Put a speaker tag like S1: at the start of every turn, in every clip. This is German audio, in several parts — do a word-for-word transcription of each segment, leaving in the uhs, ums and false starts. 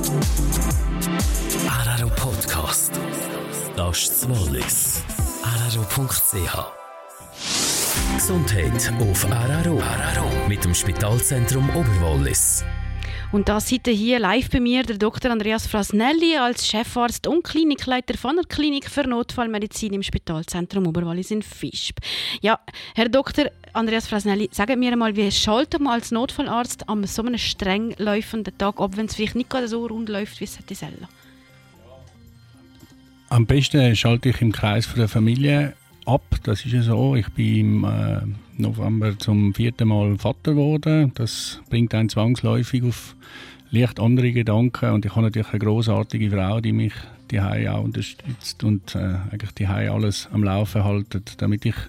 S1: Araro Podcast. Das ist das Wallis. araro punkt c h. Gesundheit auf Araro. Araro. Mit dem Spitalzentrum Oberwallis.
S2: Und da sitzt hier live bei mir der Doktor Andreas Frasnelli als Chefarzt und Klinikleiter von der Klinik für Notfallmedizin im Spitalzentrum Oberwallis in Visp. Ja, Herr Doktor Andreas Frasnelli, sagen wir mal, wie schaltet man als Notfallarzt an so einem streng laufenden Tag ab, wenn es vielleicht nicht gerade so rund läuft, wie es hätte sollen?
S3: Am besten schalte ich im Kreis von der Familie ab. Das ist ja so. Ich bin im äh, November zum vierten Mal Vater geworden. Das bringt einen zwangsläufig auf leicht andere Gedanken. Und ich habe natürlich eine grossartige Frau, die mich die Hause auch unterstützt und äh, eigentlich die Hause alles am Laufen hält, damit ich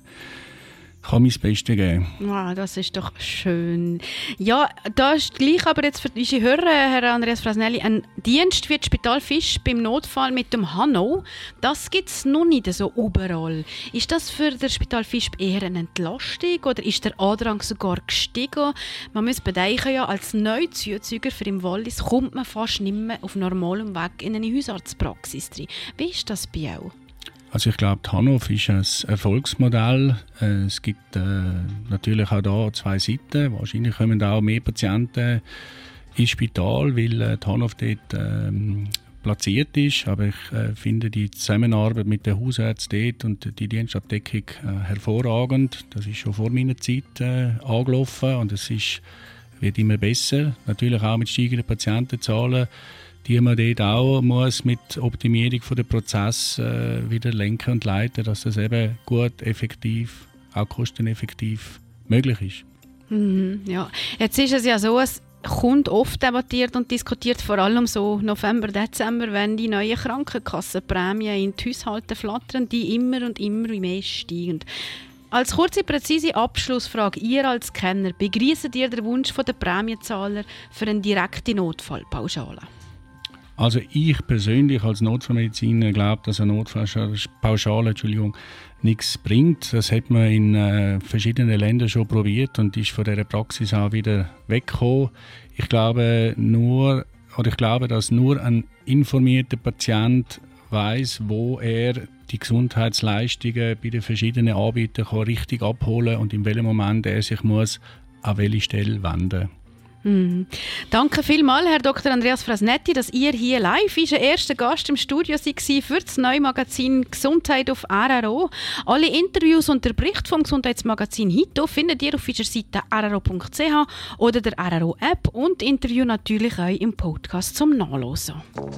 S3: kann mein Bestes geben.
S2: Wow, das ist doch schön. Ja, da ist gleich aber jetzt für unsere Hörer, Herr Andreas Frasnelli, ein Dienst wie das Spital Visp beim Notfall mit dem Hanno. Das gibt es noch nicht so überall. Ist das für das Spital Visp eher eine Entlastung oder ist der Andrang sogar gestiegen? Man muss bedenken, ja, als Neuzuzüger für im Wallis kommt man fast nicht mehr auf normalem Weg in eine Hausarztpraxis rein. Wie ist das bei euch?
S3: Also ich glaube, die Hannof ist ein Erfolgsmodell. Es gibt äh, natürlich auch da zwei Seiten. Wahrscheinlich kommen auch mehr Patienten ins Spital, weil äh, die Hannof dort äh, platziert ist. Aber ich äh, finde die Zusammenarbeit mit den Hausärzten dort und die Dienstabdeckung äh, hervorragend. Das ist schon vor meiner Zeit äh, angelaufen und es ist, wird immer besser. Natürlich auch mit steigenden Patientenzahlen, die man dort auch muss mit Optimierung der Prozesse äh, wieder lenken und leiten, dass das eben gut, effektiv, auch kosteneffektiv möglich ist.
S2: Mhm, ja. Jetzt ist es ja so, es kommt oft debattiert und diskutiert, vor allem so November, Dezember, wenn die neuen Krankenkassenprämien in die Haushalte flattern, die immer und immer mehr steigen. Als kurze, präzise Abschlussfrage, ihr als Kenner, begrüßt ihr den Wunsch der Prämienzahler für eine direkte Notfallpauschale?
S3: Also ich persönlich als Notfallmediziner glaube, dass eine Notfallpauschale Entschuldigung, nichts bringt. Das hat man in äh, verschiedenen Ländern schon probiert und ist von dieser Praxis auch wieder weggekommen. Ich glaube, nur, oder ich glaube, dass nur ein informierter Patient weiß, wo er die Gesundheitsleistungen bei den verschiedenen Anbietern kann richtig abholen kann und in welchem Moment er sich muss an welche Stelle wenden muss.
S2: Mhm. Danke vielmals, Herr Doktor Andreas Frasnetti, dass ihr hier live ist, der erste Gast im Studio war für das neue Magazin Gesundheit auf Araro. Alle Interviews und der Bericht vom Gesundheitsmagazin Hito findet ihr auf unserer Seite araro punkt c h oder der Araro App und Interview natürlich auch im Podcast zum Nachlesen.